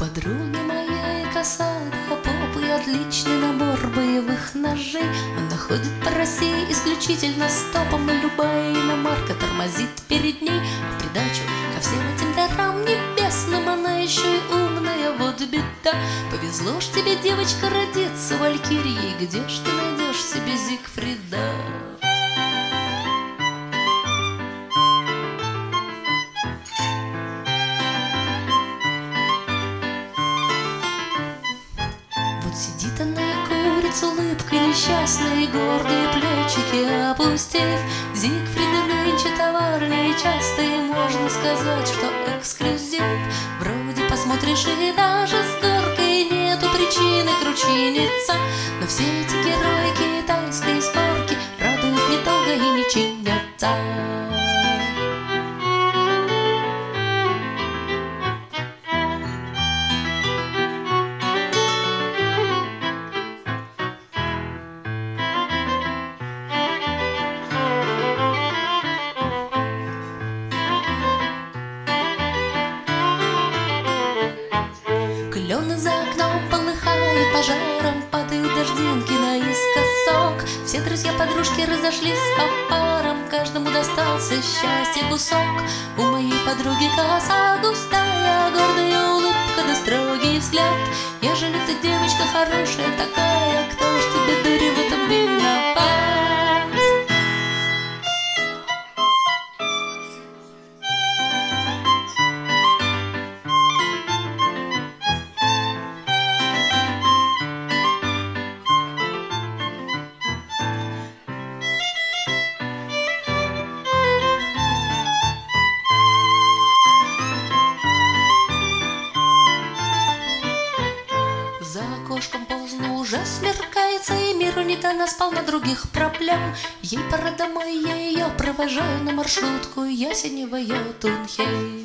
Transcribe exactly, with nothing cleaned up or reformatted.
Подруга моя и косая попы, отличный набор боевых ножей. Она ходит по России исключительно стопом, и любая иномарка тормозит перед ней. В придачу ко всем этим дарам небесным она еще и умная, вот беда. Повезло ж тебе, девочка, родиться валькирией, где ж ты найдешь себе Зигфрида? Вот сидит она и курит с улыбкой несчастной, гордые плечики опустив. Зигфрида нынче товарнее часто, и можно сказать, что эксклюзив. Вроде посмотришь, и даже с горкой нету причины кручиниться, но все эти герои китайской сборки радуют недолго и не чинятся. Клены за окном полыхают пожаром, падают дождинки наискосок. Все друзья-подружки разошлись по парам, каждому достался счастья кусок. У моей подруги коса густая, гордая улыбка да строгий взгляд. Ежели ты девочка хорошая такая, кто ж тебе, дури, в этом виноват? За окошком поздно уже смеркается, и миру не до нас полно других проблем. Ей пора домой, я ее провожаю на маршрутку ясеневая Тунхей.